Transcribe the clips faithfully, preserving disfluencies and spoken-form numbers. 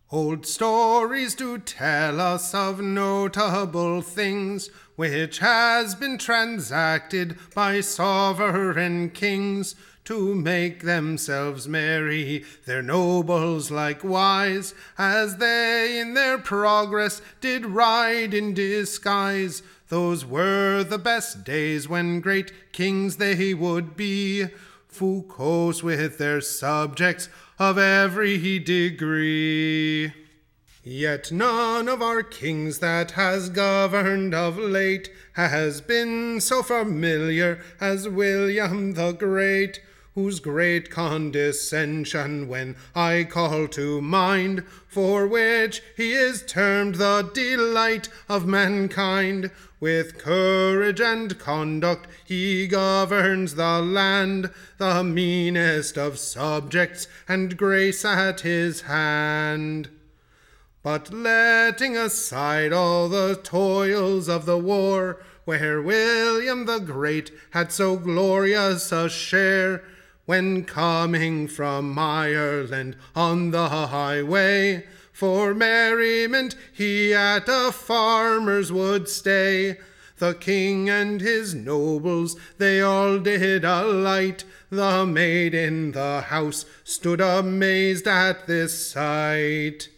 Old stories do tell us of notable things which has been transacted by sovereign kings to make themselves merry, their nobles likewise, as they in their progress did ride in disguise. Those were the best days when great kings they would be, Foucaults with their subjects of every degree. Yet none of our kings that has governed of late has been so familiar as William the Great, whose great condescension when I call to mind, for which he is termed the delight of mankind. With courage and conduct he governs the land, the meanest of subjects, and grace at his hand. But letting aside all the toils of the war, where William the Great had so glorious a share, when coming from Ireland on the highway, for merriment he at a farmer's would stay. The king and his nobles, they all did alight. The maid in the house stood amazed at this sight.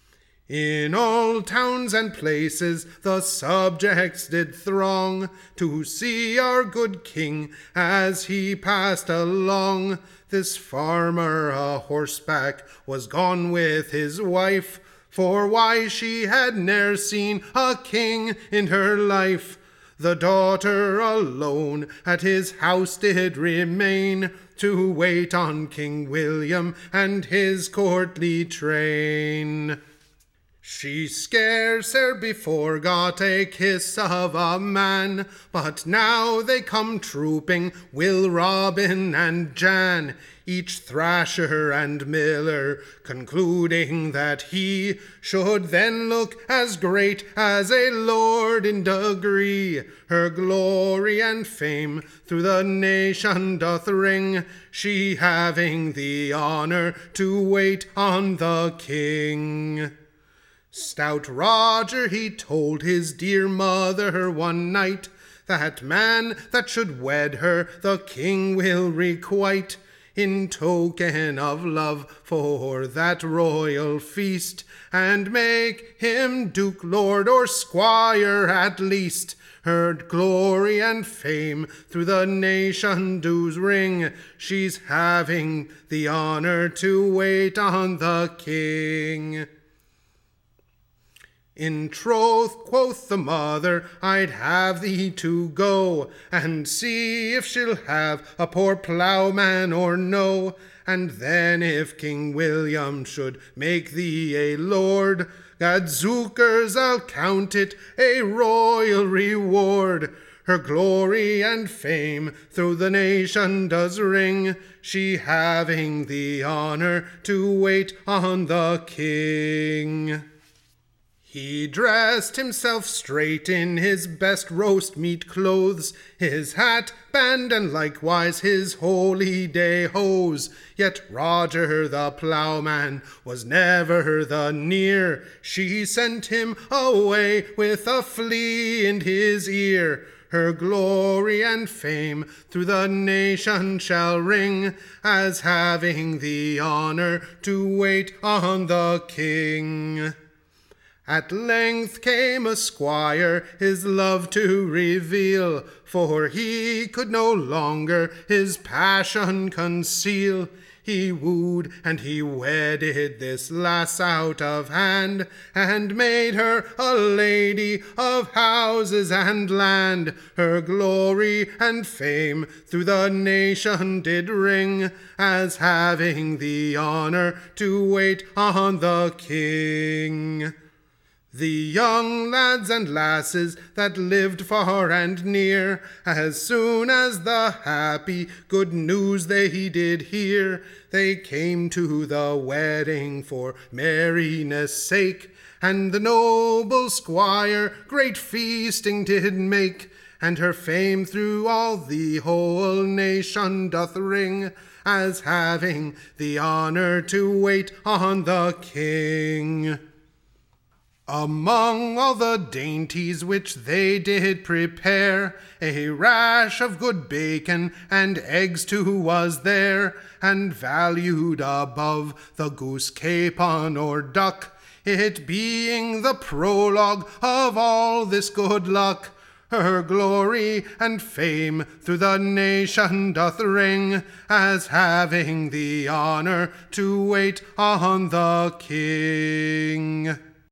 In all towns and places the subjects did throng to see our good king as he passed along. This farmer a horseback was gone with his wife, for why she had ne'er seen a king in her life. The daughter alone at his house did remain, to wait on King William and his courtly train. She scarce ere before got a kiss of a man, but now they come trooping, Will Robin and Jan, each thrasher and miller, concluding that he should then look as great as a lord in degree. Her glory and fame through the nation doth ring, she having the honour to wait on the king. Stout Roger he told his dear mother one night, that man that should wed her the king will requite, in token of love for that royal feast, and make him duke, lord, or squire at least. Her glory and fame through the nation does ring, she's having the honour to wait on the king. In troth, quoth the mother, I'd have thee to go, and see if she'll have a poor ploughman or no. And then if King William should make thee a lord, gadzookers, I'll count it a royal reward. Her glory and fame through the nation does ring, she having the honour to wait on the king. He dressed himself straight in his best roast meat clothes, his hat, band, and likewise his holy day hose. Yet Roger the ploughman was never the near, she sent him away with a flea in his ear. Her glory and fame through the nation shall ring, as having the honour to wait on the king. At length came a squire his love to reveal, for he could no longer his passion conceal. He wooed and he wedded this lass out of hand, and made her a lady of houses and land. Her glory and fame through the nation did ring, as having the honour to wait on the king. The young lads and lasses that lived far and near, as soon as the happy good news they did hear, they came to the wedding for merriness' sake, and the noble squire great feasting did make, and her fame through all the whole nation doth ring, as having the honour to wait on the king. Among all the dainties which they did prepare, a rash of good bacon and eggs too was there, and valued above the goose capon or duck, it being the prologue of all this good luck. Her glory and fame through the nation doth ring, as having the honour to wait on the king.